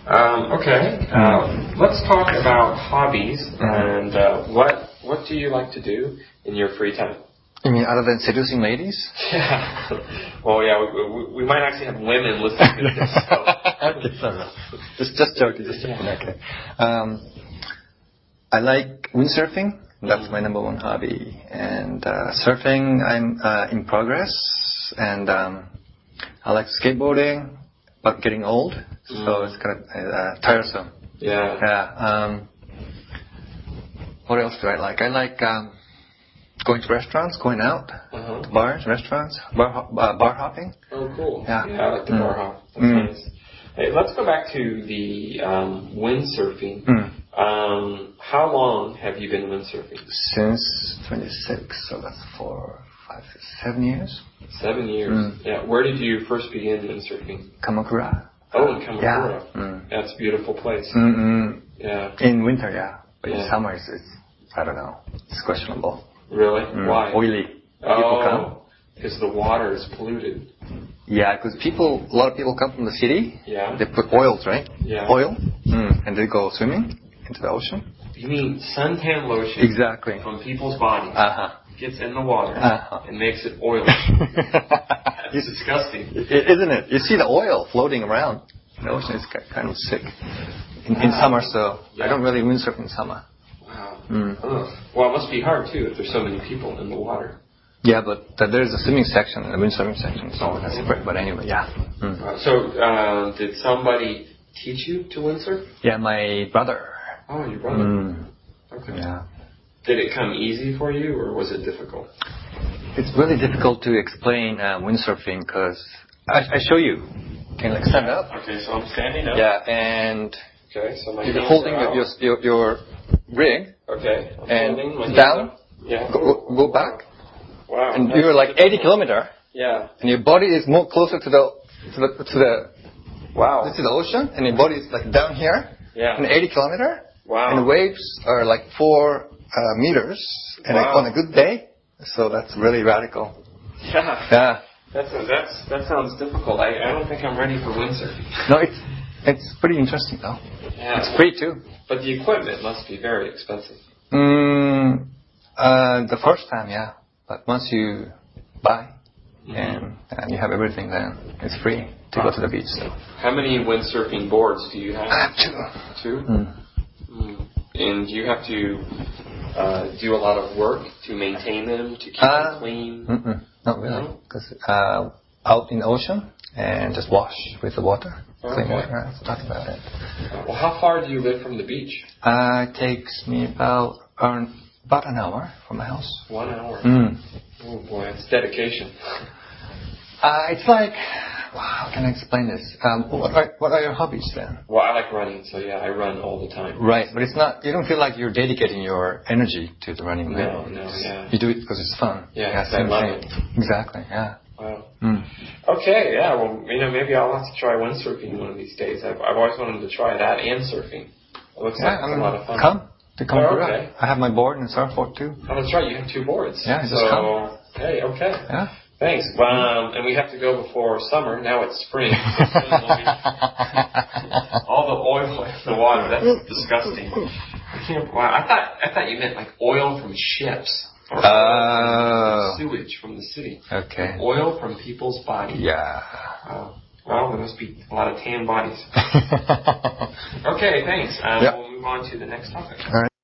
Okay. Let's talk about hobbies and what do you like to do in your free time? You mean other than seducing ladies? Yeah. Well, yeah, we might actually have women listening to this. So. Okay, just joking. Okay. I like windsurfing. That's my number one hobby. And surfing, I'm in progress. And I like skateboarding, but getting old, so it's kind of tiresome. Yeah. Yeah. What else do I like? I like going to restaurants, going out to bars, restaurants, bar hopping. Oh, cool. Yeah, I like the bar hop. That's nice. Hey, let's go back to the windsurfing. How long have you been windsurfing? Since 26, so that's 4, 5, 7 years. 7 years. Yeah. Where did you first begin windsurfing? Kamakura. Oh, in Kamakura. Yeah. That's a beautiful place. Yeah. In winter, yeah. But in summer, it's I don't know. It's questionable. Really? Why? Oily. People come. Because the water is polluted. Yeah, because a lot of people come from the city. Yeah. They put oils, right? Yeah. Oil. And they go swimming into the ocean. You mean suntan lotion? Exactly. From people's bodies. Gets in the water and makes it oily. That's disgusting. Isn't it? You see the oil floating around in the ocean. It's kind of sick. In summer, so I don't really windsurf in summer. Wow. Well, it must be hard, too, if there's so many people in the water. Yeah, but there's a swimming section and a windsurfing section, so that's separate. But anyway, yeah. So, did somebody teach you to windsurf? Yeah, my brother. Oh, your brother. Okay. Yeah. Did it come easy for you, or was it difficult? It's really difficult to explain windsurfing because I show you. Can you stand up? Okay, so I'm standing up. Yeah, and so you're holding your rig. Okay. And down. Yeah. Go back. Wow. And you're like 80 kilometer. Yeah. And your body is more closer to the Wow. This is the ocean, and your body is like down here. Yeah. And 80 kilometer. Wow. And the waves are like 4 meters. And like on a good day, so that's really radical. Yeah. Yeah. That sounds difficult. I don't think I'm ready for windsurfing. No, it's pretty interesting though. Yeah. It's free too. But the equipment must be very expensive. The first time, yeah. But once you buy and you have everything, then it's free to go to the beach. So. How many windsurfing boards do you have? I have 2. 2? And do you have to do a lot of work to maintain them, to keep them clean? Not really. Because out in the ocean and just wash with the water. Clean water. That's about it. Well, how far do you live from the beach? It takes me about an hour from my house. 1 hour? Oh boy, it's dedication. It's like, how can I explain this? What are your hobbies then? Well, I like running, so yeah, I run all the time. Right, but it's not, you don't feel like you're dedicating your energy to the running, right? No, yeah. You do it because it's fun. Yeah, I love it. Exactly, yeah. Wow. Okay, yeah, well, maybe I'll have to try windsurfing one of these days. I've always wanted to try that and surfing. It looks like it's a lot of fun. Come to Kamakura. Okay. I have my board and surfboard too. Oh, that's right, you have 2 boards. Yeah, just come. Hey, okay. Yeah. Thanks. And we have to go before summer. Now it's spring. All the oil in the water. That's disgusting. Wow. I thought you meant like oil from ships. Or sewage from the city. Okay. Oil from people's bodies. Yeah. Wow. Well, there must be a lot of tan bodies. Okay, thanks. We'll move on to the next topic. All right.